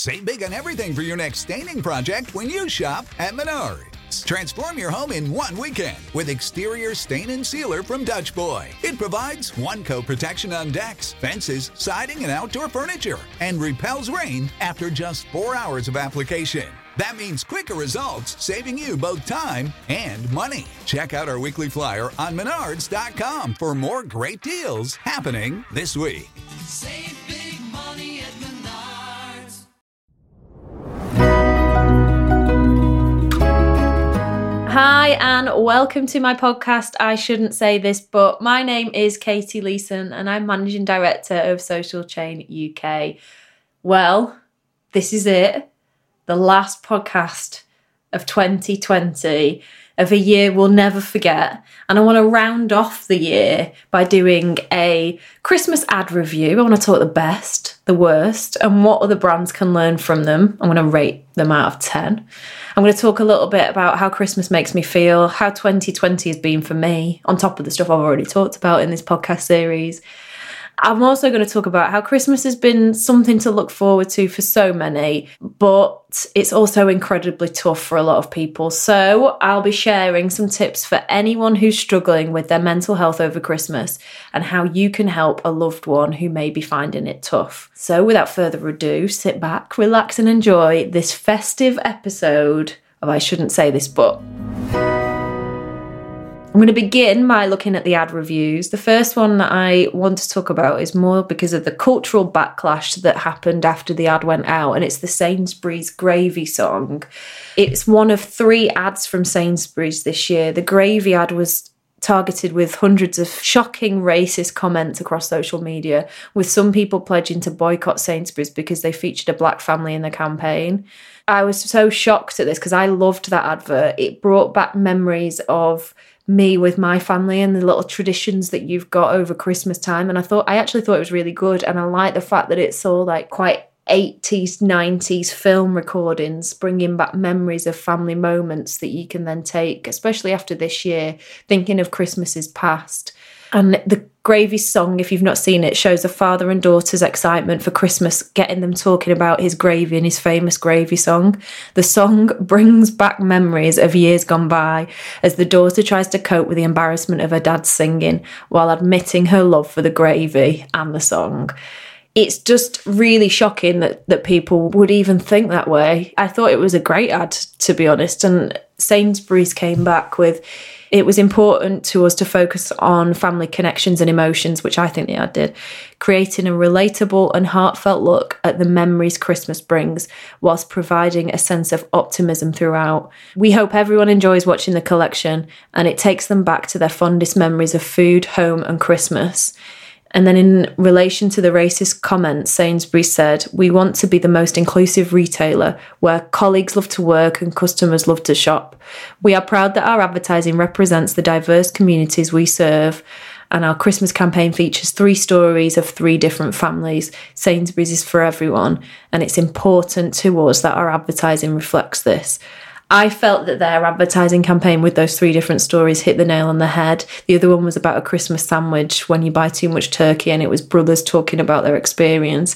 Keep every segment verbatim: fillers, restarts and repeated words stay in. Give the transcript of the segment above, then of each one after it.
Save big on everything for your next staining project when you shop at Menards. Transform your home in one weekend with exterior stain and sealer from Dutch Boy. It provides one-coat protection on decks, fences, siding, and outdoor furniture, and repels rain after just four hours of application. That means quicker results, saving you both time and money. Check out our weekly flyer on menards dot com for more great deals happening this week. Save big money at Menards. Hi and welcome to my podcast, I Shouldn't Say This, but my name is Katie Leeson and I'm Managing Director of Social Chain U K. Well, this is it. The last podcast of twenty twenty, of a year we'll never forget. And I want to round off the year by doing a Christmas ad review. I want to talk the best, the worst, and what other brands can learn from them. I'm going to rate them out of ten. I'm going to talk a little bit about how Christmas makes me feel, how twenty twenty has been for me, on top of the stuff I've already talked about in this podcast series. I'm also going to talk about how Christmas has been something to look forward to for so many, but it's also incredibly tough for a lot of people. So I'll be sharing some tips for anyone who's struggling with their mental health over Christmas and how you can help a loved one who may be finding it tough. So without further ado, sit back, relax and enjoy this festive episode of I Shouldn't Say This, but... I'm going to begin by looking at the ad reviews. The first one that I want to talk about is more because of the cultural backlash that happened after the ad went out, and it's the Sainsbury's Gravy song. It's one of three ads from Sainsbury's this year. The Gravy ad was targeted with hundreds of shocking racist comments across social media, with some people pledging to boycott Sainsbury's because they featured a black family in the campaign. I was so shocked at this because I loved that advert. It brought back memories of me with my family and the little traditions that you've got over Christmas time. And I thought, I actually thought it was really good. And I like the fact that it's all like quite eighties, nineties film recordings, bringing back memories of family moments that you can then take, especially after this year, thinking of Christmases past. And the Gravy song, if you've not seen it, shows a father and daughter's excitement for Christmas, getting them talking about his gravy and his famous Gravy song. The song brings back memories of years gone by as the daughter tries to cope with the embarrassment of her dad's singing while admitting her love for the gravy and the song. It's just really shocking that, that people would even think that way. I thought it was a great ad, to be honest, and Sainsbury's came back with... It was important to us to focus on family connections and emotions, which I think the ad did, creating a relatable and heartfelt look at the memories Christmas brings, whilst providing a sense of optimism throughout. We hope everyone enjoys watching the collection and it takes them back to their fondest memories of food, home and Christmas. And then in relation to the racist comments, Sainsbury's said, "We want to be the most inclusive retailer where colleagues love to work and customers love to shop. We are proud that our advertising represents the diverse communities we serve, and our Christmas campaign features three stories of three different families. Sainsbury's is for everyone, and it's important to us that our advertising reflects this." I felt that their advertising campaign with those three different stories hit the nail on the head. The other one was about a Christmas sandwich when you buy too much turkey, and it was brothers talking about their experience.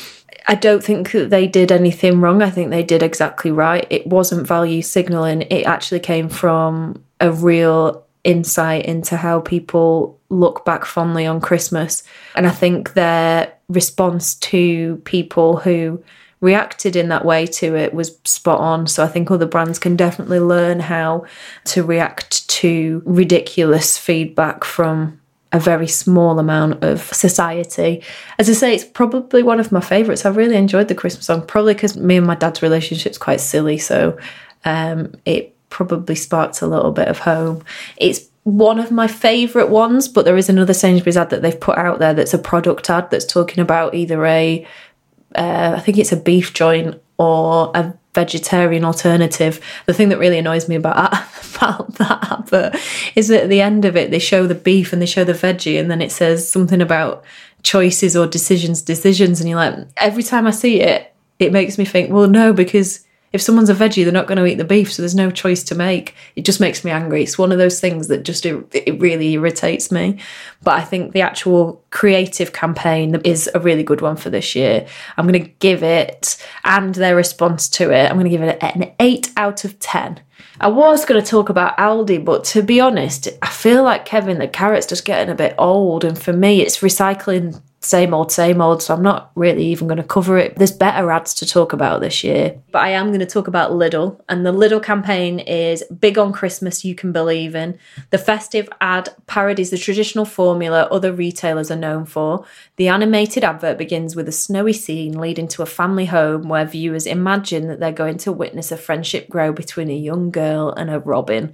I don't think that they did anything wrong. I think they did exactly right. It wasn't value signalling. It actually came from a real insight into how people look back fondly on Christmas. And I think their response to people who reacted in that way to it was spot on. So I think other brands can definitely learn how to react to ridiculous feedback from a very small amount of society. As I say, it's probably one of my favourites. I really enjoyed the Christmas song, probably because me and my dad's relationship's quite silly, so um, it probably sparked a little bit of home. It's one of my favourite ones, but there is another Sainsbury's ad that they've put out there that's a product ad that's talking about either a Uh, I think it's a beef joint or a vegetarian alternative. The thing that really annoys me about, about that advert is that at the end of it, they show the beef and they show the veggie, and then it says something about choices or decisions, decisions. And you're like, every time I see it, it makes me think, well, no, because If someone's a veggie, they're not going to eat the beef, so there's no choice to make. It just makes me angry. It's one of those things that just, it, it really irritates me. But I think the actual creative campaign is a really good one for this year. I'm going to give it, and their response to it, I'm going to give it an eight out of ten. I was going to talk about Aldi, but to be honest, I feel like, Kevin, the carrot's just getting a bit old. And for me, it's recycling same old, same old. So I'm not really even going to cover it. There's better ads to talk about this year. But I am going to talk about Lidl. And the Lidl campaign is big on Christmas, you can believe in. The festive ad parodies the traditional formula other retailers are known for. The animated advert begins with a snowy scene leading to a family home where viewers imagine that they're going to witness a friendship grow between a young girl and a robin.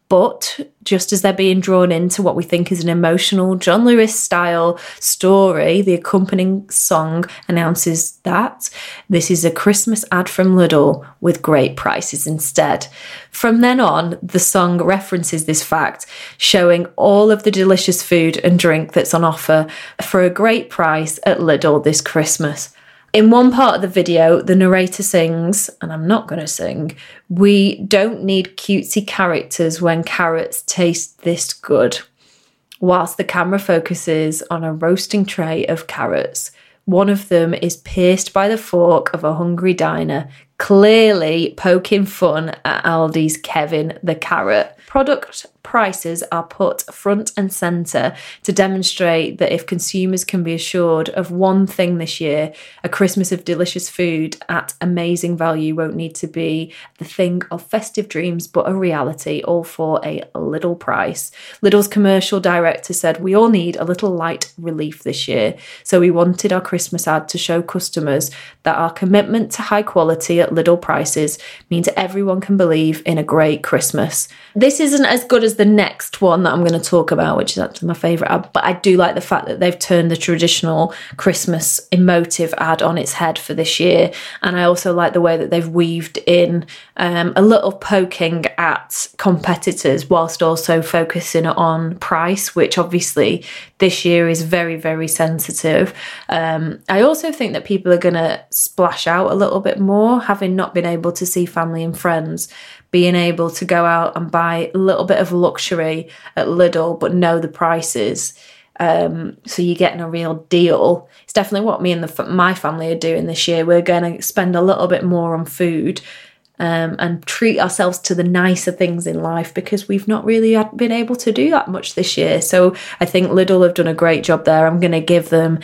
But just as they're being drawn into what we think is an emotional John Lewis style story, the accompanying song announces that this is a Christmas ad from Lidl with great prices instead. From then on, the song references this fact, showing all of the delicious food and drink that's on offer for a great price at Lidl this Christmas. In one part of the video, the narrator sings, and I'm not going to sing, "We don't need cutesy characters when carrots taste this good," whilst the camera focuses on a roasting tray of carrots. One of them is pierced by the fork of a hungry diner, clearly poking fun at Aldi's Kevin the Carrot. Product prices are put front and centre to demonstrate that if consumers can be assured of one thing this year, a Christmas of delicious food at amazing value won't need to be the thing of festive dreams, but a reality, all for a little price. Lidl's commercial director said, "We all need a little light relief this year, so we wanted our Christmas ad to show customers that our commitment to high quality at Lidl prices means everyone can believe in a great Christmas." This isn't as good as the next one that I'm going to talk about, which is actually my favourite ad, but I do like the fact that they've turned the traditional Christmas emotive ad on its head for this year. And I also like the way that they've weaved in um, a little poking at competitors whilst also focusing on price, which obviously this year is very, very sensitive. Um, I also think that people are going to splash out a little bit more, having not been able to see family and friends, being able to go out and buy a little bit of luxury at Lidl, but know the prices. Um, so you're getting a real deal. It's definitely what me and the, my family are doing this year. We're going to spend a little bit more on food um, and treat ourselves to the nicer things in life, because we've not really had, been able to do that much this year. So I think Lidl have done a great job there. I'm going to give them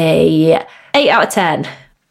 a eight out of ten.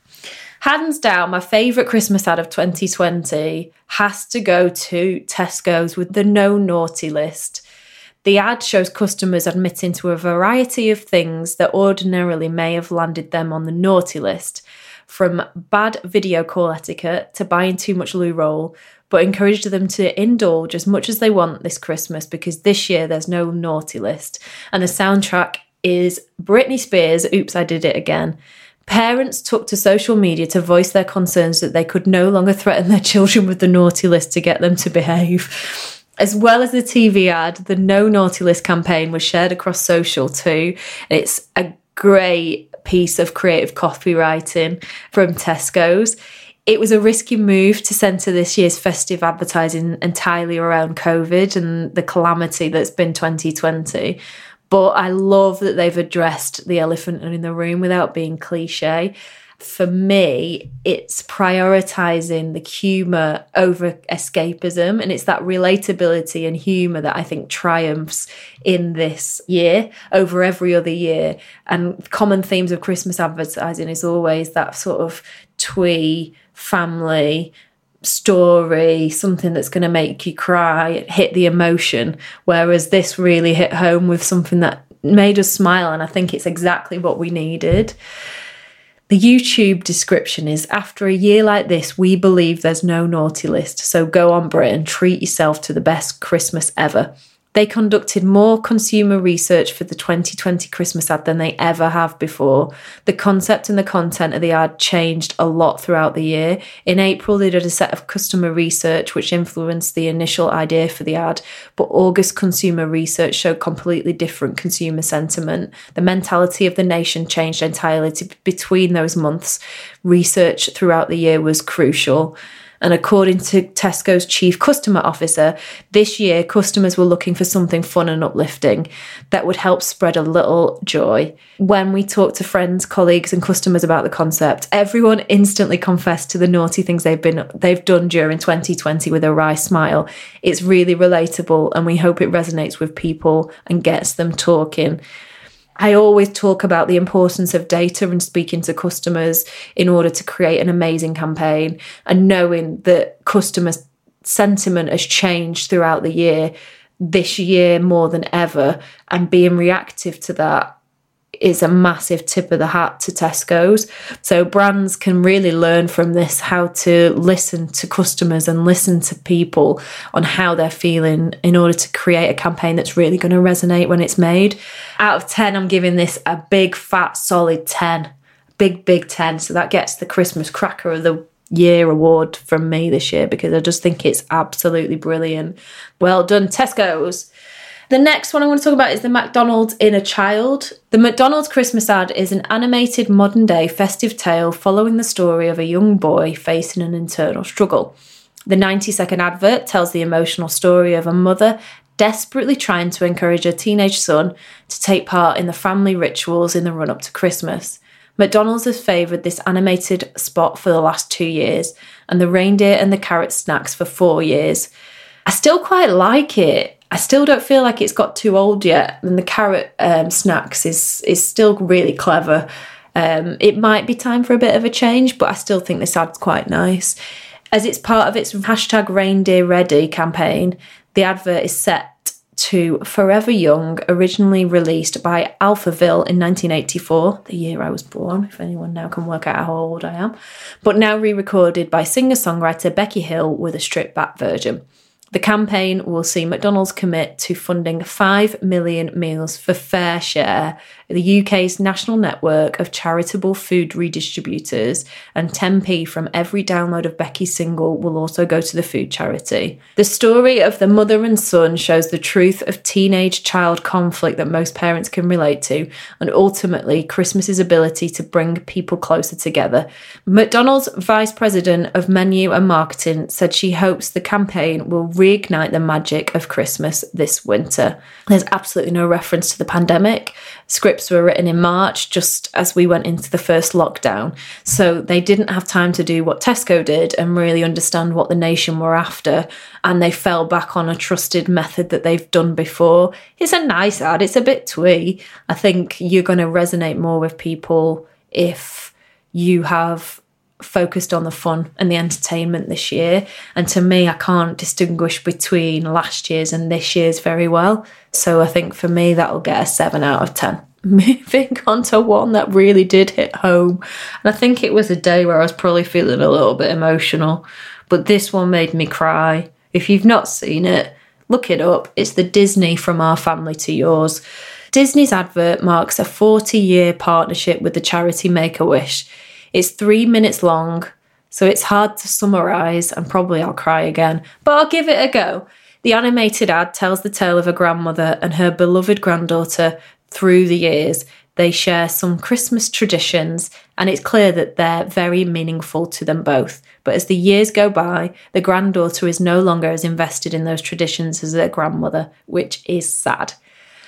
Hands down, my favourite Christmas ad of twenty twenty has to go to Tesco's with the no naughty list. The ad shows customers admitting to a variety of things that ordinarily may have landed them on the naughty list, from bad video call etiquette to buying too much loo roll, but encouraged them to indulge as much as they want this Christmas, because this year there's no naughty list. And the soundtrack is Britney Spears' Oops, I Did It Again. Parents took to social media to voice their concerns that they could no longer threaten their children with the naughty list to get them to behave. As well as the T V ad, the No Naughty List campaign was shared across social too. It's a great piece of creative copywriting from Tesco's. It was a risky move to centre this year's festive advertising entirely around COVID and the calamity that's been twenty twenty. But I love that they've addressed the elephant in the room without being cliche. For me, it's prioritising the humour over escapism, and it's that relatability and humour that I think triumphs in this year over every other year. And common themes of Christmas advertising is always that sort of twee, family story, something that's going to make you cry, hit the emotion, whereas this really hit home with something that made us smile, and I think it's exactly what we needed. The YouTube description is, "After a year like this, we believe there's no naughty list, so go on, Britain, treat yourself to the best Christmas ever." They conducted more consumer research for the twenty twenty Christmas ad than they ever have before. The concept and the content of the ad changed a lot throughout the year. In April, they did a set of customer research which influenced the initial idea for the ad, but August consumer research showed completely different consumer sentiment. The mentality of the nation changed entirely to, between those months. Research throughout the year was crucial. And according to Tesco's chief customer officer, this year customers were looking for something fun and uplifting that would help spread a little joy. When we talked to friends, colleagues and customers about the concept, everyone instantly confessed to the naughty things they've been they've done during twenty twenty with a wry smile. It's really relatable and we hope it resonates with people and gets them talking. I always talk about the importance of data and speaking to customers in order to create an amazing campaign, and knowing that customers' sentiment has changed throughout the year, this year more than ever, and being reactive to that is a massive tip of the hat to Tesco's. So brands can really learn from this how to listen to customers and listen to people on how they're feeling in order to create a campaign that's really going to resonate when it's made. Out of ten, I'm giving this a big, fat, solid ten. Big, big ten. So that gets the Christmas Cracker of the Year award from me this year because I just think it's absolutely brilliant. Well done, Tesco's. The next one I want to talk about is the McDonald's Inner Child. The McDonald's Christmas ad is an animated modern-day festive tale following the story of a young boy facing an internal struggle. The ninety-second advert tells the emotional story of a mother desperately trying to encourage her teenage son to take part in the family rituals in the run-up to Christmas. McDonald's has favoured this animated spot for the last two years, and the reindeer and the carrot snacks for four years. I still quite like it. I still don't feel like it's got too old yet, and the carrot um, snacks is is still really clever. Um, it might be time for a bit of a change, but I still think this ad's quite nice. As it's part of its hashtag Reindeer Ready campaign, the advert is set to Forever Young, originally released by Alphaville in nineteen eighty-four, the year I was born, if anyone now can work out how old I am, but now re-recorded by singer-songwriter Becky Hill with a stripped-back version. The campaign will see McDonald's commit to funding five million meals for Fair Share, the U K's national network of charitable food redistributors, and ten p from every download of Becky's single will also go to the food charity. The story of the mother and son shows the truth of teenage child conflict that most parents can relate to, and ultimately Christmas's ability to bring people closer together. McDonald's Vice President of Menu and Marketing said she hopes the campaign will reignite the magic of Christmas this winter. There's absolutely no reference to the pandemic. Scripts were written in March, just as we went into the first lockdown. So they didn't have time to do what Tesco did and really understand what the nation were after. And they fell back on a trusted method that they've done before. It's a nice ad. It's a bit twee. I think you're going to resonate more with people if you have focused on the fun and the entertainment this year. And to me, I can't distinguish between last year's and this year's very well. So I think for me, that'll get a seven out of ten. Moving on to one that really did hit home. And I think it was a day where I was probably feeling a little bit emotional, but this one made me cry. If you've not seen it, look it up. It's the Disney From Our Family to Yours. Disney's advert marks a forty-year partnership with the charity Make-A-Wish. It's three minutes long, so it's hard to summarise, and probably I'll cry again, but I'll give it a go. The animated ad tells the tale of a grandmother and her beloved granddaughter through the years. They share some Christmas traditions, and it's clear that they're very meaningful to them both. But as the years go by, the granddaughter is no longer as invested in those traditions as their grandmother, which is sad.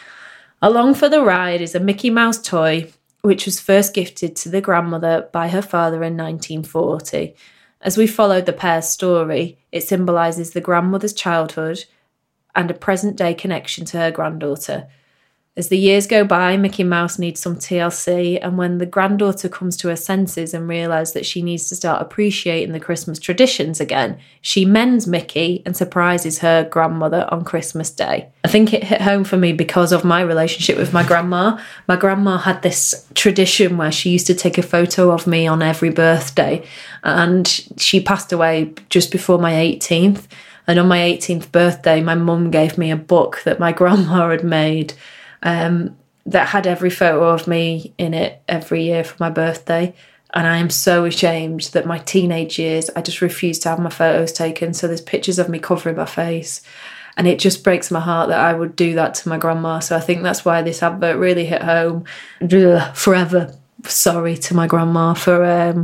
Along for the ride is a Mickey Mouse toy, which was first gifted to the grandmother by her father in nineteen forty. As we followed the pair's story, it symbolises the grandmother's childhood and a present-day connection to her granddaughter. As the years go by, Mickey Mouse needs some T L C, and when the granddaughter comes to her senses and realises that she needs to start appreciating the Christmas traditions again, she mends Mickey and surprises her grandmother on Christmas Day. I think it hit home for me because of my relationship with my grandma. My grandma had this tradition where she used to take a photo of me on every birthday, and she passed away just before my eighteenth. And on my eighteenth birthday, my mum gave me a book that my grandma had made Um, that had every photo of me in it every year for my birthday. And I am so ashamed that my teenage years, I just refused to have my photos taken. So there's pictures of me covering my face. And it just breaks my heart that I would do that to my grandma. So I think that's why this advert really hit home. Ugh, forever sorry to my grandma for um,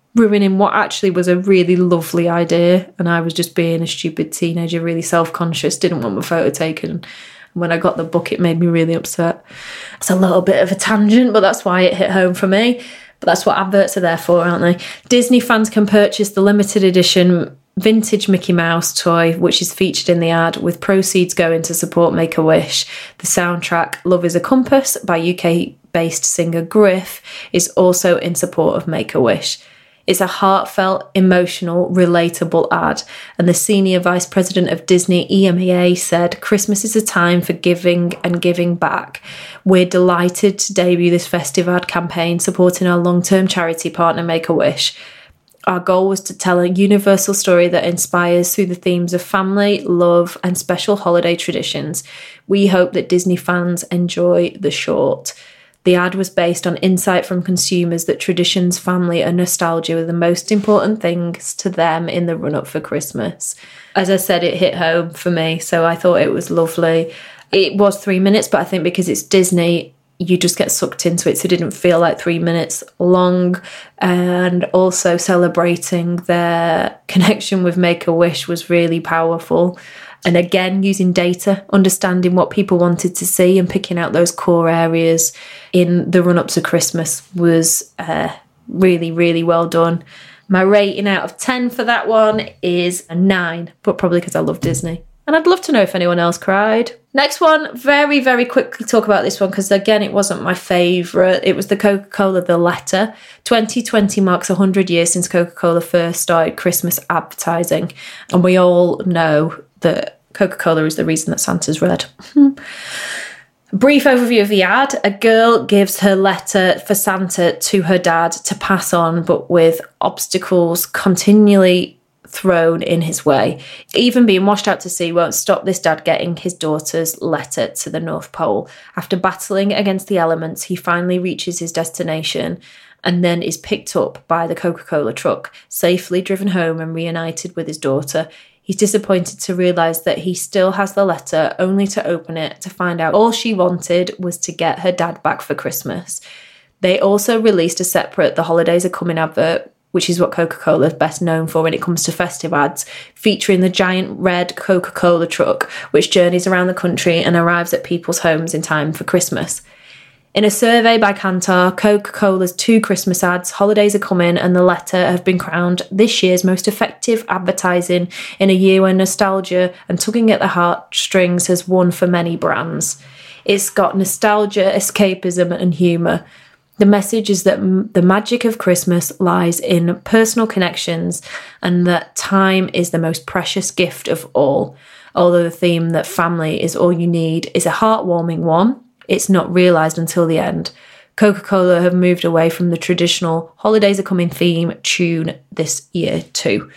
ruining what actually was a really lovely idea. And I was just being a stupid teenager, really self-conscious, didn't want my photo taken. And when I got the book, it made me really upset. It's a little bit of a tangent, but that's why it hit home for me. But that's what adverts are there for, aren't they? Disney fans can purchase the limited edition vintage Mickey Mouse toy, which is featured in the ad, with proceeds going to support Make-A-Wish. The soundtrack Love is a Compass by U K-based singer Griff is also in support of Make-A-Wish. It's a heartfelt, emotional, relatable ad, and the senior vice president of Disney E M E A said, "Christmas is a time for giving and giving back. We're delighted to debut this festive ad campaign supporting our long-term charity partner Make-A-Wish. Our goal was to tell a universal story that inspires through the themes of family, love, and special holiday traditions. We hope that Disney fans enjoy the short." The ad was based on insight from consumers that traditions, family, and nostalgia were the most important things to them in the run-up for Christmas. As I said, it hit home for me, so I thought it was lovely. It was three minutes, but I think because it's Disney, you just get sucked into it, so it didn't feel like three minutes long. And also celebrating their connection with Make-A-Wish was really powerful. And again, using data, understanding what people wanted to see and picking out those core areas in the run-up to Christmas was uh, really, really well done. My rating out of ten for that one is a nine, but probably because I love Disney. And I'd love to know if anyone else cried. Next one, very, very quickly talk about this one because, again, it wasn't my favourite. It was the Coca-Cola The Letter. twenty twenty marks one hundred years since Coca-Cola first started Christmas advertising. And we all know that Coca-Cola is the reason that Santa's red. Brief overview of the ad. A girl gives her letter for Santa to her dad to pass on, but with obstacles continually thrown in his way. Even being washed out to sea won't stop this dad getting his daughter's letter to the North Pole. After battling against the elements, he finally reaches his destination and then is picked up by the Coca-Cola truck, safely driven home and reunited with his daughter. He's disappointed to realise that he still has the letter, only to open it to find out all she wanted was to get her dad back for Christmas. They also released a separate The Holidays Are Coming advert, which is what Coca-Cola is best known for when it comes to festive ads, featuring the giant red Coca-Cola truck, which journeys around the country and arrives at people's homes in time for Christmas. In a survey by Kantar, Coca-Cola's two Christmas ads, Holidays Are Coming and The Letter, have been crowned this year's most effective advertising in a year when nostalgia and tugging at the heartstrings has won for many brands. It's got nostalgia, escapism and humour. The message is that m- the magic of Christmas lies in personal connections and that time is the most precious gift of all. Although the theme that family is all you need is a heartwarming one, it's not realised until the end. Coca-Cola have moved away from the traditional Holidays Are Coming theme tune this year too.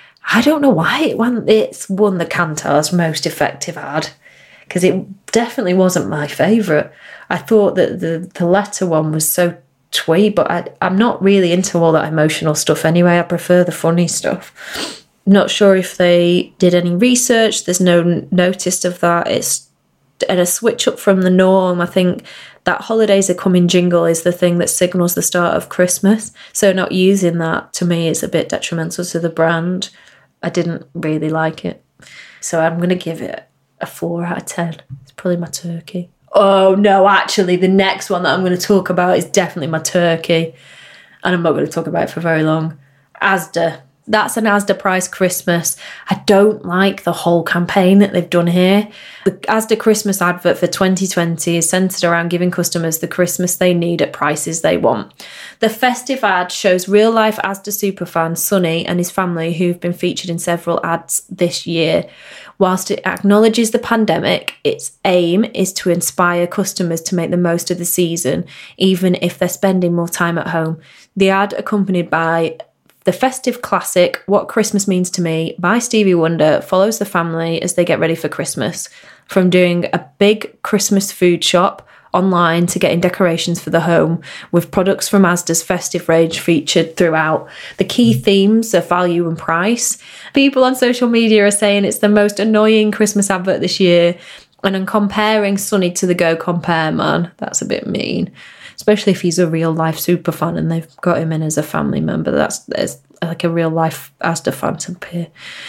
I don't know why it won, it's won the Kantar's most effective ad, because it definitely wasn't my favourite. I thought that the, the letter one was so twee, but I, I'm not really into all that emotional stuff anyway. I prefer the funny stuff. Not sure if they did any research. There's no notice of that. It's and a switch up from the norm. I think that Holidays Are Coming jingle is the thing that signals the start of Christmas. So not using that, to me, is a bit detrimental to the brand. I didn't really like it. So I'm going to give it a four out of ten. It's probably my turkey. Oh, no, actually, the next one that I'm going to talk about is definitely my turkey. And I'm not going to talk about it for very long. Asda. That's an Asda price Christmas. I don't like the whole campaign that they've done here. The Asda Christmas advert for twenty twenty is centred around giving customers the Christmas they need at prices they want. The festive ad shows real-life Asda superfan Sonny and his family, who've been featured in several ads this year. Whilst it acknowledges the pandemic, its aim is to inspire customers to make the most of the season, even if they're spending more time at home. The ad, accompanied by the festive classic What Christmas Means to Me by Stevie Wonder, follows the family as they get ready for Christmas. From doing a big Christmas food shop online to getting decorations for the home, with products from Asda's festive range featured throughout. The key themes are value and price. People on social media are saying it's the most annoying Christmas advert this year, and I'm comparing Sonny to the Go Compare Man. That's a bit mean. especially if he's a real life super fan and they've got him in as a family member. That's, that's like a real life Asda fan to appear.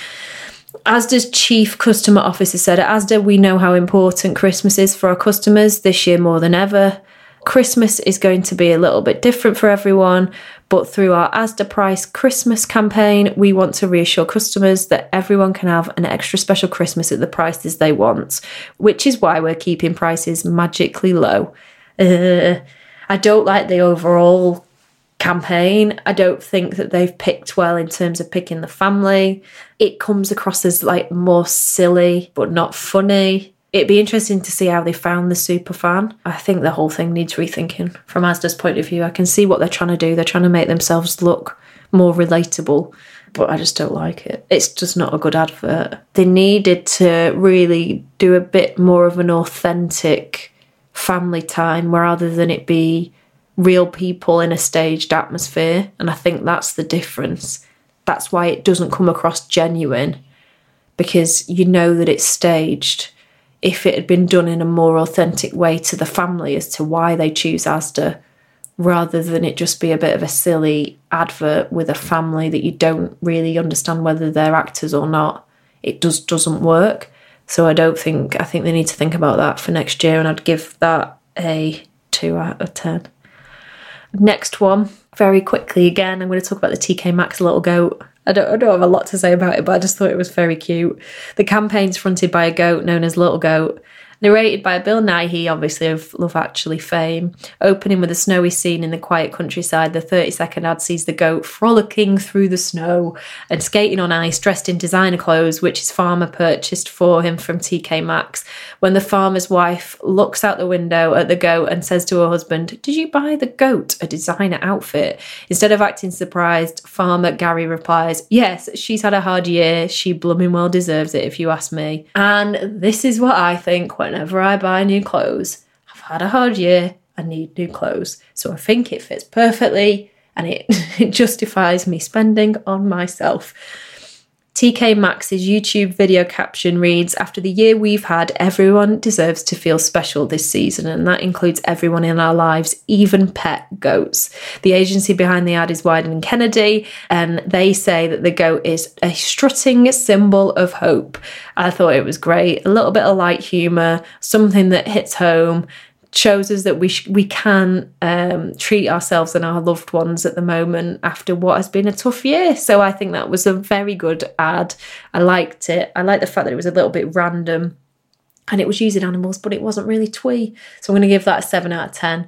Asda's chief customer officer said, at Asda, we know how important Christmas is for our customers this year more than ever. Christmas is going to be a little bit different for everyone, but through our Asda Price Christmas campaign, we want to reassure customers that everyone can have an extra special Christmas at the prices they want, which is why we're keeping prices magically low. Uh, I don't like the overall campaign. I don't think that they've picked well in terms of picking the family. It comes across as like more silly, but not funny. It'd be interesting to see how they found the super fan. I think the whole thing needs rethinking from Asda's point of view. I can see what they're trying to do. They're trying to make themselves look more relatable, but I just don't like it. It's just not a good advert. They needed to really do a bit more of an authentic family time rather than it be real people in a staged atmosphere. And I think that's the difference. That's why it doesn't come across genuine, because you know that it's staged. If it had been done in a more authentic way to the family as to why they choose Asda, rather than it just be a bit of a silly advert with a family that you don't really understand whether they're actors or not, it just doesn't work. So I don't think, I think they need to think about that for next year, and I'd give that a two out of ten. Next one, very quickly again, I'm going to talk about the T K Maxx Little Goat. I don't, I don't have a lot to say about it, but I just thought it was very cute. The campaign's fronted by a goat known as Little Goat, narrated by Bill Nighy, obviously of Love Actually fame. Opening with a snowy scene in the quiet countryside, the thirty-second ad sees the goat frolicking through the snow and skating on ice, dressed in designer clothes, which his farmer purchased for him from T K Maxx. When the farmer's wife looks out the window at the goat and says to her husband, "Did you buy the goat a designer outfit?" Instead of acting surprised, farmer Gary replies, "Yes, she's had a hard year. She blooming well deserves it, if you ask me." And this is what I think when Whenever I buy new clothes. I've had a hard year, I need new clothes. So I think it fits perfectly and it, it justifies me spending on myself. T K Maxx's YouTube video caption reads, "After the year we've had, everyone deserves to feel special this season, and that includes everyone in our lives, even pet goats." The agency behind the ad is Wyden and Kennedy, and they say that the goat is a strutting symbol of hope. I thought it was great. A little bit of light humour, something that hits home, shows us that we sh- we can um, treat ourselves and our loved ones at the moment after what has been a tough year. So I think that was a very good ad. I liked it. I like the fact that it was a little bit random and it was using animals, but it wasn't really twee. So I'm going to give that a seven out of ten.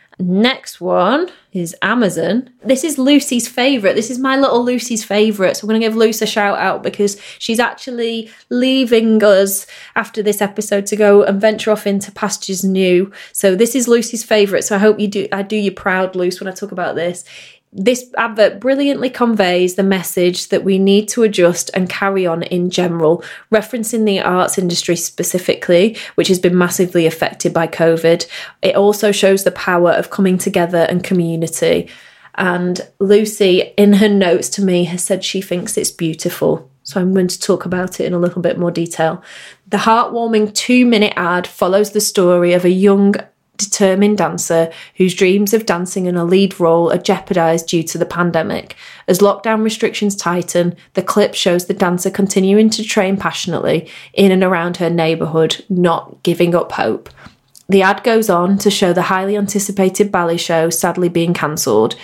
Next one is Amazon. This is Lucy's favourite. This is my little Lucy's favourite. So I'm going to give Lucy a shout out because she's actually leaving us after this episode to go and venture off into pastures new. So this is Lucy's favourite. So I hope you do, I do you proud, Luce, when I talk about this. This advert brilliantly conveys the message that we need to adjust and carry on in general, referencing the arts industry specifically, which has been massively affected by COVID. It also shows the power of coming together and community. And Lucy, in her notes to me, has said she thinks it's beautiful. So I'm going to talk about it in a little bit more detail. The heartwarming two-minute ad follows the story of a young determined dancer whose dreams of dancing in a lead role are jeopardised due to the pandemic. As lockdown restrictions tighten, the clip shows the dancer continuing to train passionately in and around her neighbourhood, not giving up hope. The ad goes on to show the highly anticipated ballet show sadly being cancelled.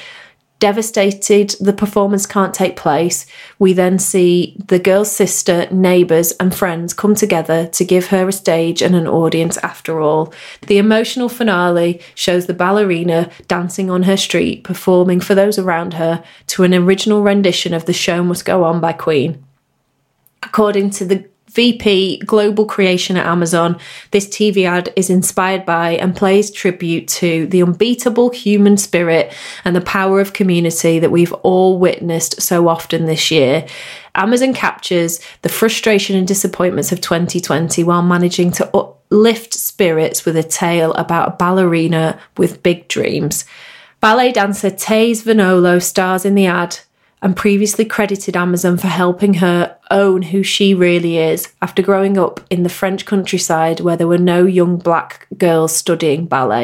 Devastated the performance can't take place, we then see the girl's sister, neighbours and friends come together to give her a stage and an audience after all. The emotional finale shows the ballerina dancing on her street, performing for those around her to an original rendition of The Show Must Go On by Queen. According to the V P Global Creation at Amazon, this T V ad is inspired by and plays tribute to the unbeatable human spirit and the power of community that we've all witnessed so often this year. Amazon captures the frustration and disappointments of twenty twenty while managing to uplift spirits with a tale about a ballerina with big dreams. Ballet dancer Taze Vanolo stars in the ad and previously credited Amazon for helping her own who she really is after growing up in the French countryside where there were no young black girls studying ballet.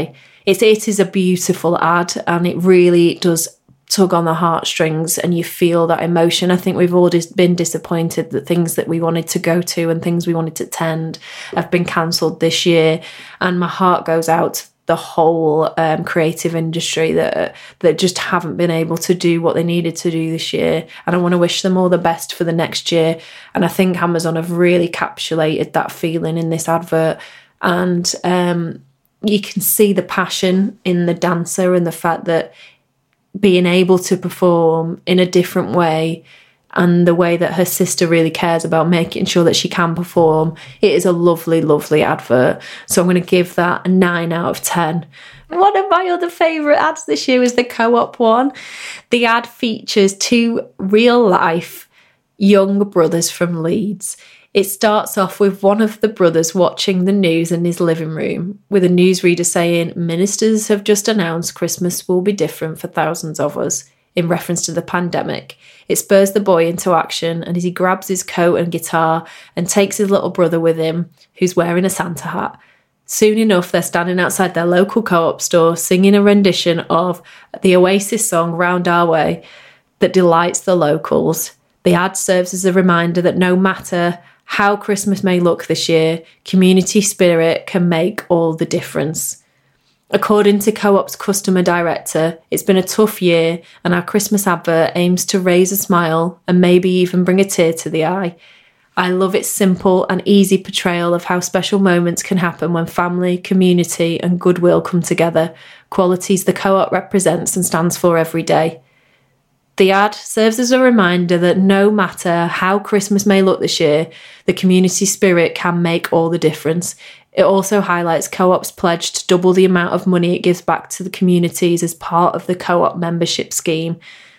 It's, it is a beautiful ad, and it really does tug on the heartstrings, and you feel that emotion. I think we've all just been disappointed that things that we wanted to go to and things we wanted to attend have been cancelled this year, and my heart goes out to the whole um, creative industry that that just haven't been able to do what they needed to do this year, and I want to wish them all the best for the next year. And I think Amazon have really encapsulated that feeling in this advert, and um, you can see the passion in the dancer and the fact that being able to perform in a different way, and the way that her sister really cares about making sure that she can perform. It is a lovely, lovely advert. So I'm going to give that a nine out of ten. One of my other favourite ads this year was the Co-op one. The ad features two real-life young brothers from Leeds. It starts off with one of the brothers watching the news in his living room, with a newsreader saying, "Ministers have just announced Christmas will be different for thousands of us," in reference to the pandemic. It spurs the boy into action, and as he grabs his coat and guitar and takes his little brother with him, who's wearing a Santa hat. Soon enough, they're standing outside their local Co-op store singing a rendition of the Oasis song Round Our Way that delights the locals. The ad serves as a reminder that no matter how Christmas may look this year, community spirit can make all the difference. According to Co-op's customer director, it's been a tough year, and our Christmas advert aims to raise a smile and maybe even bring a tear to the eye. I love its simple and easy portrayal of how special moments can happen when family, community and goodwill come together, qualities the Co-op represents and stands for every day. The ad serves as a reminder that no matter how Christmas may look this year, the community spirit can make all the difference. It also highlights Co-op's pledge to double the amount of money it gives back to the communities as part of the Co-op membership scheme.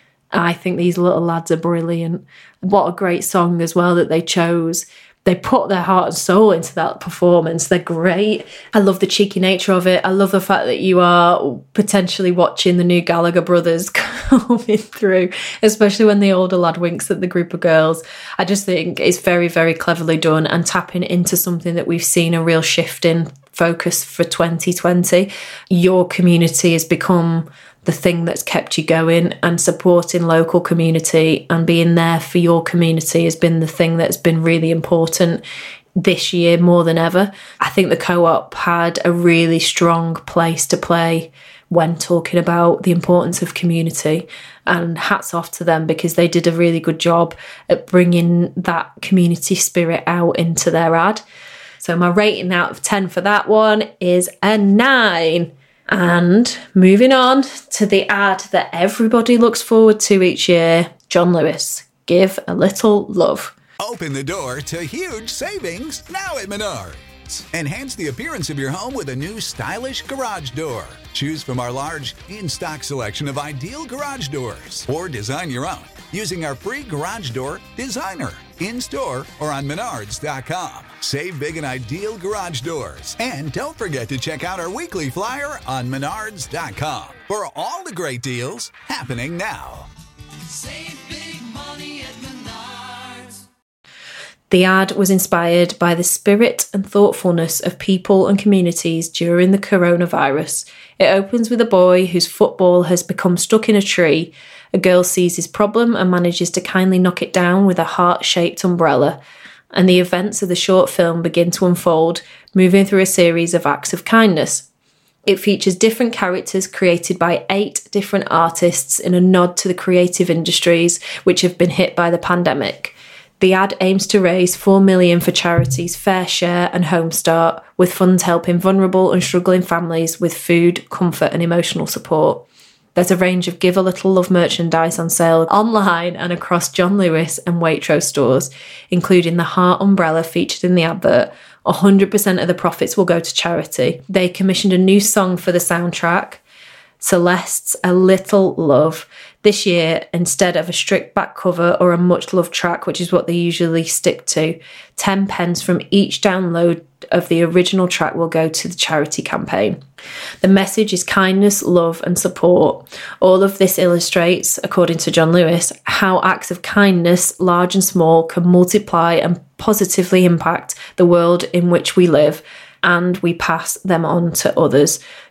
I think these little lads are brilliant. What a great song as well that they chose. They put their heart and soul into that performance. They're great. I love the cheeky nature of it. I love the fact that you are potentially watching the new Gallagher brothers coming through, especially when the older lad winks at the group of girls. I just think it's very, very cleverly done and tapping into something that we've seen a real shift in focus for twenty twenty. Your community has become the thing that's kept you going, and supporting local community and being there for your community has been the thing that's been really important this year more than ever. I think the Co-op had a really strong place to play when talking about the importance of community, and hats off to them because they did a really good job at bringing that community spirit out into their ad. So my rating out of ten for that one is a nine. And moving on to the ad that everybody looks forward to each year, John Lewis, Give a Little Love. Open the door to huge savings now at Menards. Enhance the appearance of your home with a new stylish garage door. Choose from our large in-stock selection of ideal garage doors, or design your own using our free Garage Door Designer in-store or on menards dot com. Save big and ideal garage doors. And don't forget to check out our weekly flyer on menards dot com for all the great deals happening now. Save big money at Menards. The ad was inspired by the spirit and thoughtfulness of people and communities during the coronavirus. It opens with a boy whose football has become stuck in a tree. A girl sees his problem and manages to kindly knock it down with a heart-shaped umbrella. And the events of the short film begin to unfold, moving through a series of acts of kindness. It features different characters created by eight different artists in a nod to the creative industries which have been hit by the pandemic. The ad aims to raise four million dollars for charities Fair Share and Home Start, with funds helping vulnerable and struggling families with food, comfort and emotional support. There's a range of Give a Little Love merchandise on sale online and across John Lewis and Waitrose stores, including the heart umbrella featured in the advert. one hundred percent of the profits will go to charity. They commissioned a new song for the soundtrack, Celeste's A Little Love. This year, instead of a strict back cover or a much loved track, which is what they usually stick to, ten pence from each download of the original track will go to the charity campaign. The message is kindness, love and support. All of this illustrates, according to John Lewis, how acts of kindness, large and small, can multiply and positively impact the world in which we live, and we pass them on to others.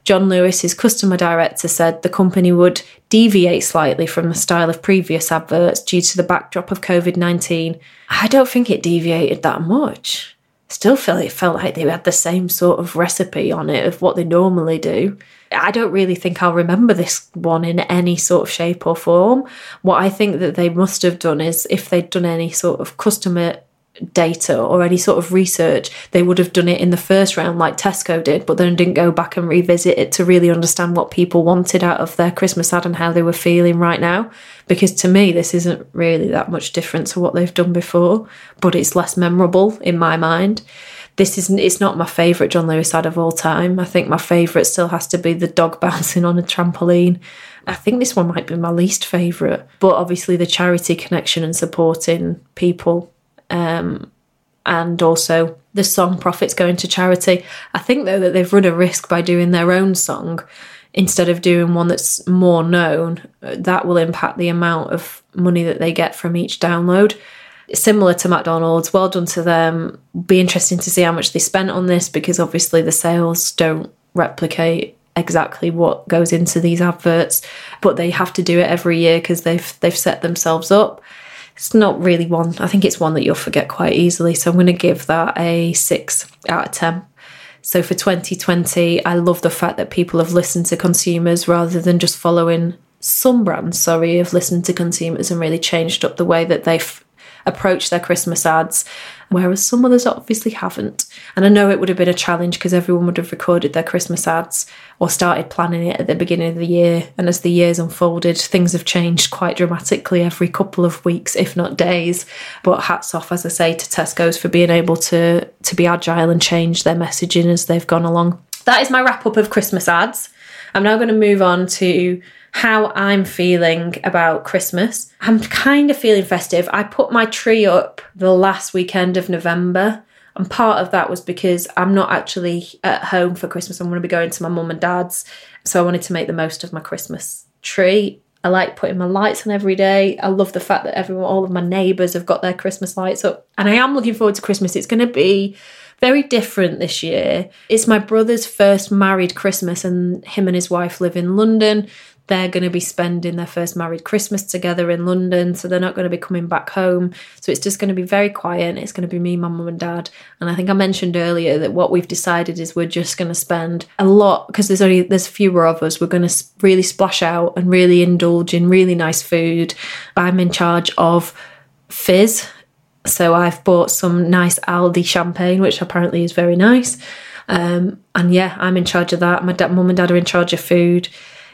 John Lewis, his customer director, said the company would deviate slightly from the style of previous adverts due to the backdrop of covid nineteen. I don't think it deviated that much. Still felt it felt like they had the same sort of recipe on it of what they normally do. I don't really think I'll remember this one in any sort of shape or form. What I think that they must have done is, if they'd done any sort of customer data or any sort of research, they would have done it in the first round like Tesco did, but then didn't go back and revisit it to really understand what people wanted out of their Christmas ad and how they were feeling right now. Because to me, this isn't really that much different to what they've done before, but it's less memorable in my mind. This isn't, it's not my favourite John Lewis ad of all time. I think my favourite still has to be the dog bouncing on a trampoline. I think this one might be my least favourite, but obviously the charity connection and supporting people, um, and also the song profits going to charity. I think though that they've run a risk by doing their own song instead of doing one that's more known. That will impact the amount of money that they get from each download. Similar to McDonald's, well done to them. Be interesting to see how much they spent on this, because obviously the sales don't replicate exactly what goes into these adverts, but they have to do it every year because they've they've set themselves up. It's not really one, I think it's one that you'll forget quite easily, so I'm going to give that a six out of ten. So for twenty twenty, I love the fact that people have listened to consumers rather than just following some brands, sorry, have listened to consumers and really changed up the way that they've approach their Christmas ads, whereas some others obviously haven't. And I know it would have been a challenge because everyone would have recorded their Christmas ads or started planning it at the beginning of the year. And as the years unfolded, things have changed quite dramatically every couple of weeks, if not days. But hats off, as I say, to Tesco's for being able to, to be agile and change their messaging as they've gone along. That is my wrap up of Christmas ads. I'm now going to move on to how I'm feeling about Christmas. I'm kind of feeling festive. I put my tree up the last weekend of November, and part of that was because I'm not actually at home for Christmas. I'm going to be going to my mum and dad's, so I wanted to make the most of my Christmas tree. I like putting my lights on every day. I love the fact that everyone, all of my neighbours have got their Christmas lights up, and I am looking forward to Christmas. It's going to be very different this year. It's my brother's first married Christmas, and him and his wife live in London. They're going to be spending their first married Christmas together in London, so they're not going to be coming back home. So it's just going to be very quiet, and it's going to be me, my mum and dad. And I think I mentioned earlier that what we've decided is we're just going to spend a lot, because there's only there's fewer of us. We're going to really splash out and really indulge in really nice food. I'm in charge of fizz, so I've bought some nice Aldi champagne, which apparently is very nice. Um, and yeah, I'm in charge of that. My dad, mum and dad are in charge of food.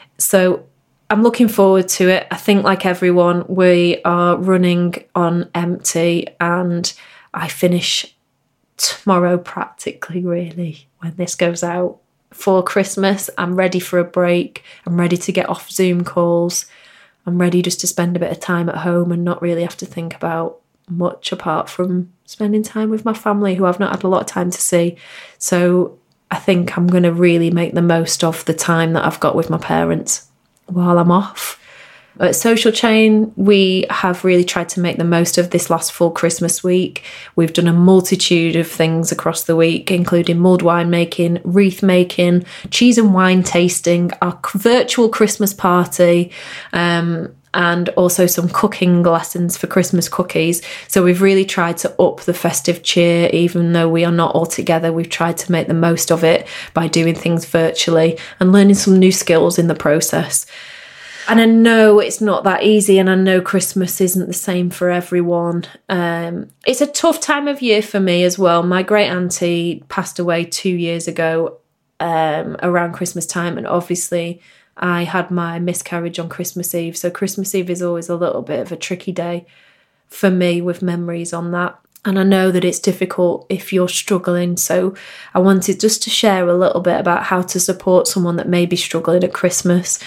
So I'm looking forward to it. I think, like everyone, we are running on empty, and I finish tomorrow practically, really, when this goes out for Christmas. I'm ready for a break. I'm ready to get off Zoom calls. I'm ready just to spend a bit of time at home and not really have to think about much apart from spending time with my family, who I've not had a lot of time to see. So I think I'm going to really make the most of the time that I've got with my parents while I'm off. At Social Chain, we have really tried to make the most of this last full Christmas week. We've done a multitude of things across the week, including mulled wine making, wreath making, cheese and wine tasting, our virtual Christmas party, um, and also some cooking lessons for Christmas cookies. So we've really tried to up the festive cheer, even though we are not all together. We've tried to make the most of it by doing things virtually and learning some new skills in the process. And I know it's not that easy, and I know Christmas isn't the same for everyone. Um, it's a tough time of year for me as well. My great auntie passed away two years ago um, around Christmas time, and obviously I had my miscarriage on Christmas Eve. So Christmas Eve is always a little bit of a tricky day for me with memories on that. And I know that it's difficult if you're struggling. So I wanted just to share a little bit about how to support someone that may be struggling at Christmas.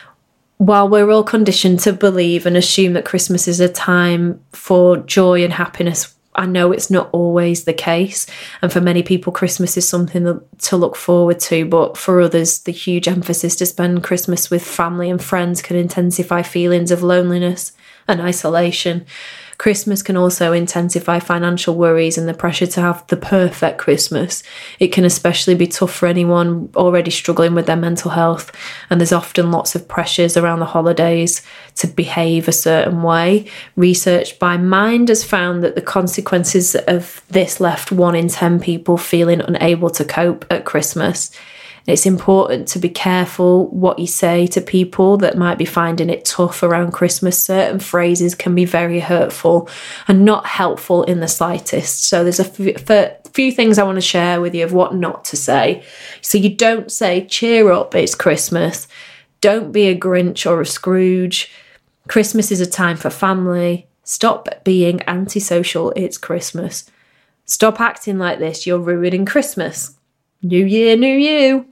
While we're all conditioned to believe and assume that Christmas is a time for joy and happiness, I know it's not always the case. And for many people, Christmas is something that, to look forward to. But for others, the huge emphasis to spend Christmas with family and friends can intensify feelings of loneliness and isolation. Christmas can also intensify financial worries and the pressure to have the perfect Christmas. It can especially be tough for anyone already struggling with their mental health, and there's often lots of pressures around the holidays to behave a certain way. Research by Mind has found that the consequences of this left one in ten people feeling unable to cope at Christmas. It's important to be careful what you say to people that might be finding it tough around Christmas. Certain phrases can be very hurtful and not helpful in the slightest. So there's a f- few things I want to share with you of what not to say. So you don't say, cheer up, it's Christmas. Don't be a Grinch or a Scrooge. Christmas is a time for family. Stop being antisocial, it's Christmas. Stop acting like this, you're ruining Christmas. New year, new you.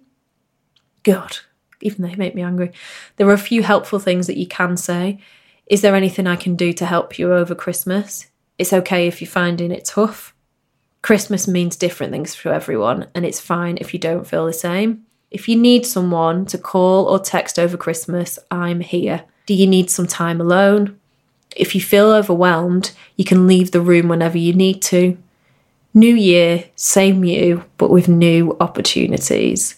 God, even they make me angry. There are a few helpful things that you can say. Is there anything I can do to help you over Christmas? It's okay if you're finding it tough. Christmas means different things for everyone, and it's fine if you don't feel the same. If you need someone to call or text over Christmas, I'm here. Do you need some time alone? If you feel overwhelmed, you can leave the room whenever you need to. New year, same you, but with new opportunities.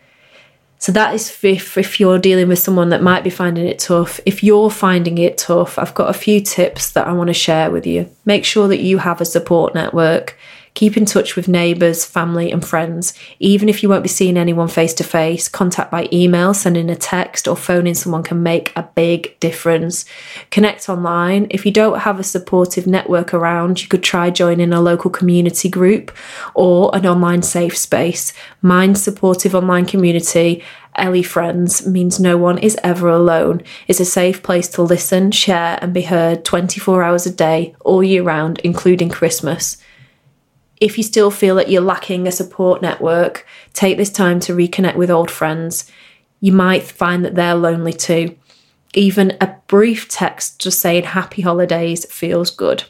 So that is if, if you're dealing with someone that might be finding it tough. If you're finding it tough, I've got a few tips that I want to share with you. Make sure that you have a support network. Keep in touch with neighbours, family and friends. Even if you won't be seeing anyone face to face, contact by email, sending a text or phoning someone can make a big difference. Connect online. If you don't have a supportive network around, you could try joining a local community group or an online safe space. Mind's supportive online community, Ellie Friends, means no one is ever alone. It's a safe place to listen, share and be heard twenty-four hours a day, all year round, including Christmas. If you still feel that you're lacking a support network, take this time to reconnect with old friends. You might find that they're lonely too. Even a brief text just saying happy holidays feels good.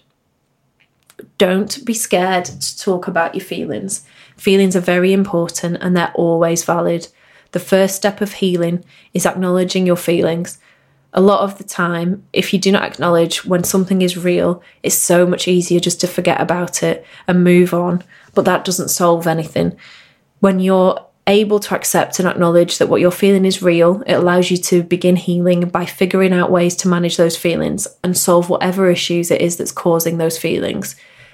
Don't be scared to talk about your feelings. Feelings are very important and they're always valid. The first step of healing is acknowledging your feelings. A lot of the time, if you do not acknowledge when something is real, it's so much easier just to forget about it and move on. But that doesn't solve anything. When you're able to accept and acknowledge that what you're feeling is real, it allows you to begin healing by figuring out ways to manage those feelings and solve whatever issues it is that's causing those feelings.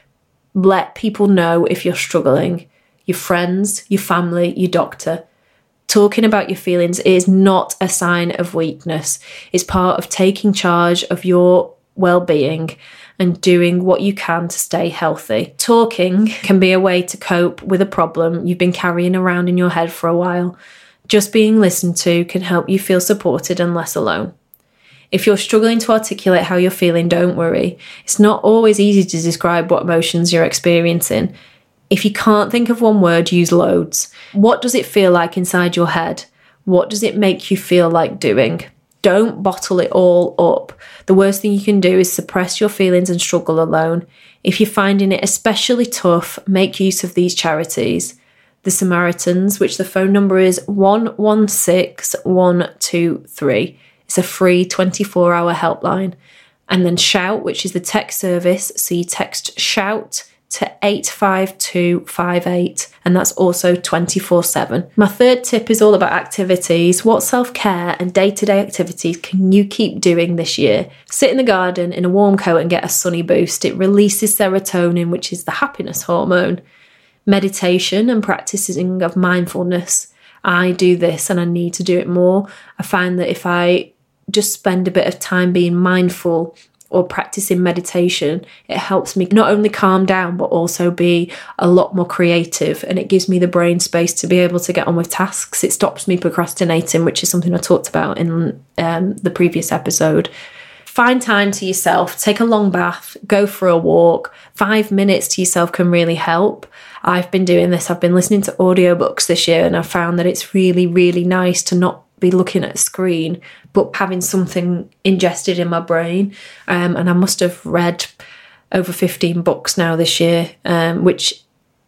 Let people know if you're struggling. Your friends, your family, your doctor. Talking about your feelings is not a sign of weakness. It's part of taking charge of your well-being and doing what you can to stay healthy. Talking can be a way to cope with a problem you've been carrying around in your head for a while. Just being listened to can help you feel supported and less alone. If you're struggling to articulate how you're feeling, don't worry. It's not always easy to describe what emotions you're experiencing. If you can't think of one word, use loads. What does it feel like inside your head? What does it make you feel like doing? Don't bottle it all up. The worst thing you can do is suppress your feelings and struggle alone. If you're finding it especially tough, make use of these charities. The Samaritans, which the phone number is one one six one two three. It's a free twenty-four hour helpline. And then Shout, which is the text service. So you text Shout to eight five two five eight, and that's also twenty-four seven. My third tip is all about activities. What self-care and day-to-day activities can you keep doing this year? Sit in the garden in a warm coat and get a sunny boost. It releases serotonin, which is the happiness hormone. Meditation and practicing of mindfulness. I do this and I need to do it more. I find that if I just spend a bit of time being mindful or practicing meditation, it helps me not only calm down but also be a lot more creative, and it gives me the brain space to be able to get on with tasks. It stops me procrastinating, which is something I talked about in um, the previous episode. Find time to yourself, take a long bath, go for a walk. Five minutes to yourself can really help. I've been doing this, I've been listening to audiobooks this year, and I found that it's really, really nice to not be looking at a screen but having something ingested in my brain. Um, and I must have read over fifteen books now this year, um, which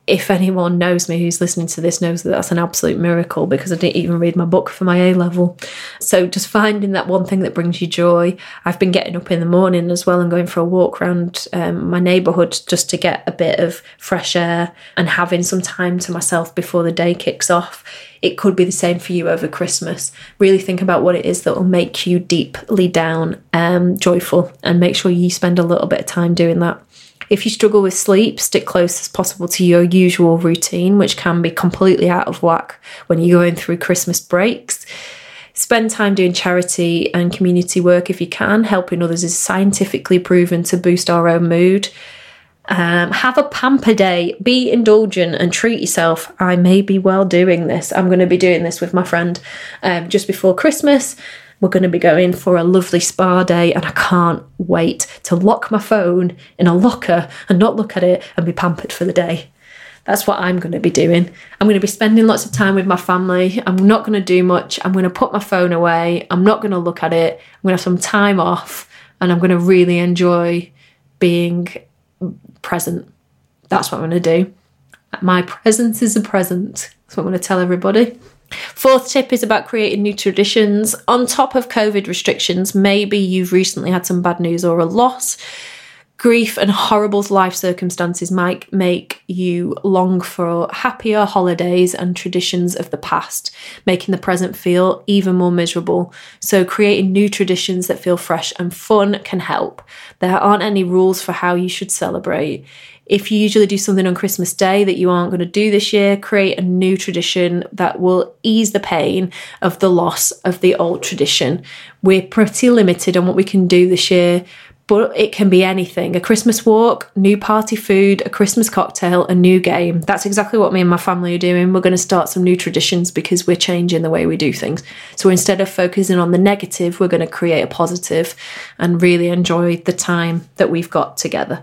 if anyone knows me who's listening to this knows that that's an absolute miracle, because I didn't even read my book for my A level. So just finding that one thing that brings you joy. I've been getting up in the morning as well and going for a walk around um, my neighbourhood just to get a bit of fresh air and having some time to myself before the day kicks off. It could be the same for you over Christmas. Really think about what it is that will make you deeply down um, joyful, and make sure you spend a little bit of time doing that. If you struggle with sleep, stick close as possible to your usual routine, which can be completely out of whack when you're going through Christmas breaks. Spend time doing charity and community work if you can. Helping others is scientifically proven to boost our own mood. Um, have a pamper day. Be indulgent and treat yourself. I may be well doing this. I'm going to be doing this with my friend um, just before Christmas. We're going to be going for a lovely spa day, and I can't wait to lock my phone in a locker and not look at it and be pampered for the day. That's what I'm going to be doing. I'm going to be spending lots of time with my family. I'm not going to do much. I'm going to put my phone away. I'm not going to look at it. I'm going to have some time off, and I'm going to really enjoy being present. That's what I'm going to do. My presence is a present. That's what I'm going to tell everybody. Fourth tip is about creating new traditions. On top of COVID restrictions, maybe you've recently had some bad news or a loss. Grief and horrible life circumstances might make you long for happier holidays and traditions of the past, making the present feel even more miserable. So creating new traditions that feel fresh and fun can help. There aren't any rules for how you should celebrate. If you usually do something on Christmas Day that you aren't going to do this year, create a new tradition that will ease the pain of the loss of the old tradition. We're pretty limited on what we can do this year, but it can be anything. A Christmas walk, new party food, a Christmas cocktail, a new game. That's exactly what me and my family are doing. We're going to start some new traditions because we're changing the way we do things. So instead of focusing on the negative, we're going to create a positive and really enjoy the time that we've got together.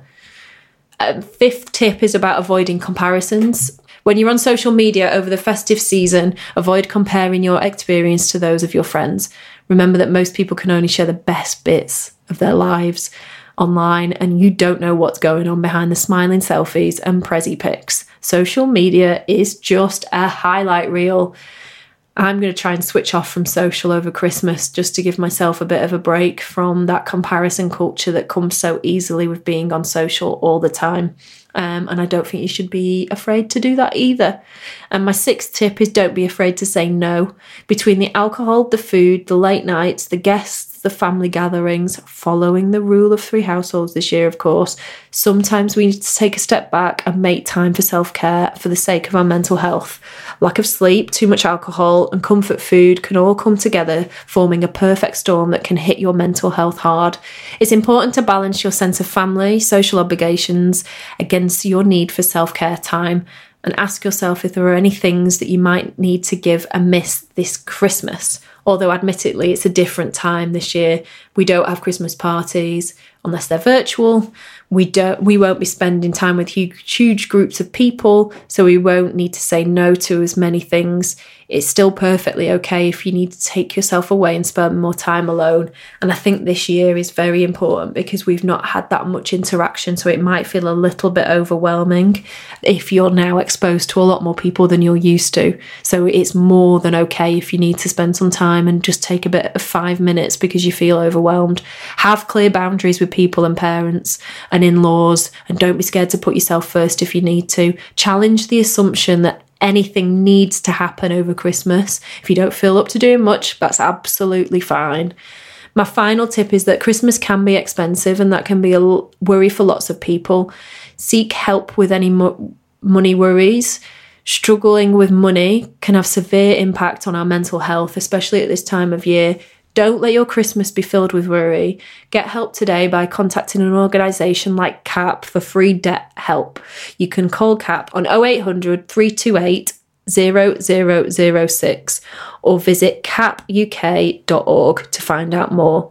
Um, fifth tip is about avoiding comparisons. When you're on social media over the festive season, avoid comparing your experience to those of your friends. Remember that most people can only share the best bits of their lives online, and you don't know what's going on behind the smiling selfies and prezi pics. Social media is just a highlight reel. I'm going to try and switch off from social over Christmas just to give myself a bit of a break from that comparison culture that comes so easily with being on social all the time. Um, and I don't think you should be afraid to do that either. And my sixth tip is don't be afraid to say no. Between the alcohol, the food, the late nights, the guests, the family gatherings, following the rule of three households this year, of course, sometimes we need to take a step back and make time for self-care for the sake of our mental health. Lack of sleep, too much alcohol, and comfort food can all come together, forming a perfect storm that can hit your mental health hard. It's important to balance your sense of family, social obligations against your need for self-care time, and ask yourself if there are any things that you might need to give a miss this Christmas. Although admittedly it's a different time this year. We don't have Christmas parties unless they're virtual. We don't we won't be spending time with huge, huge groups of people, so we won't need to say no to as many things. It's still perfectly okay if you need to take yourself away and spend more time alone. And I think this year is very important because we've not had that much interaction, so it might feel a little bit overwhelming if you're now exposed to a lot more people than you're used to. So it's more than okay if you need to spend some time and just take a bit of five minutes because you feel overwhelmed. Have clear boundaries with people and parents and in-laws, and don't be scared to put yourself first if you need to. Challenge the assumption that anything needs to happen over Christmas. If you don't feel up to doing much, that's absolutely fine. My final tip is that Christmas can be expensive, and that can be a worry for lots of people. Seek help with any mo- money worries. Struggling with money can have severe impact on our mental health, especially at this time of year. Don't let your Christmas be filled with worry. Get help today by contacting an organisation like CAP for free debt help. You can call CAP on oh eight hundred, three two eight, zero zero zero six or visit cap u k dot org to find out more.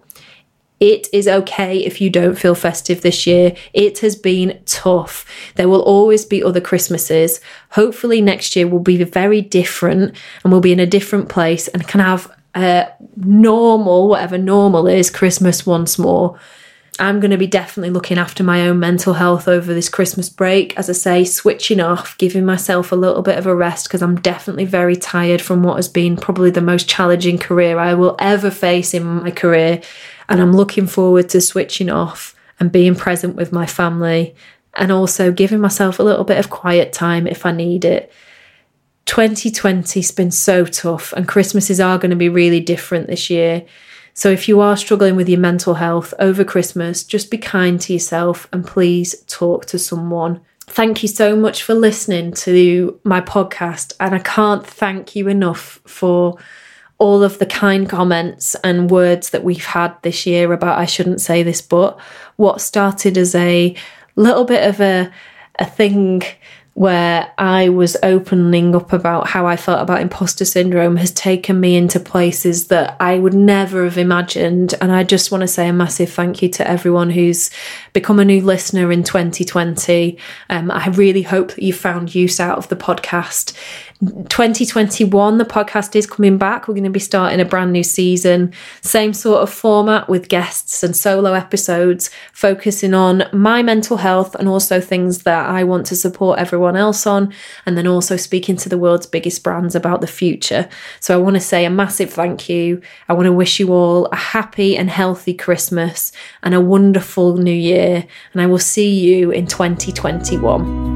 It is okay if you don't feel festive this year. It has been tough. There will always be other Christmases. Hopefully next year will be very different and we'll be in a different place and can have a normal, whatever normal is, Christmas once more. I'm going to be definitely looking after my own mental health over this Christmas break. As I say, switching off, giving myself a little bit of a rest, because I'm definitely very tired from what has been probably the most challenging career I will ever face in my career. And I'm looking forward to switching off and being present with my family, and also giving myself a little bit of quiet time if I need it. twenty twenty's been so tough, and Christmases are going to be really different this year. So if you are struggling with your mental health over Christmas, just be kind to yourself and please talk to someone. Thank you so much for listening to my podcast, and I can't thank you enough for all of the kind comments and words that we've had this year about I shouldn't say this, but what started as a little bit of a a thing where I was opening up about how I felt about imposter syndrome has taken me into places that I would never have imagined. And I just want to say a massive thank you to everyone who's become a new listener in twenty twenty. Um, I really hope that you found use out of the podcast. twenty twenty-one, the podcast is coming back. We're going to be starting a brand new season, same sort of format with guests and solo episodes, focusing on my mental health and also things that I want to support everyone else on, and then also speaking to the world's biggest brands about the future. So I want to say a massive thank you. I want to wish you all a happy and healthy Christmas and a wonderful new year, and I will see you in twenty twenty-one.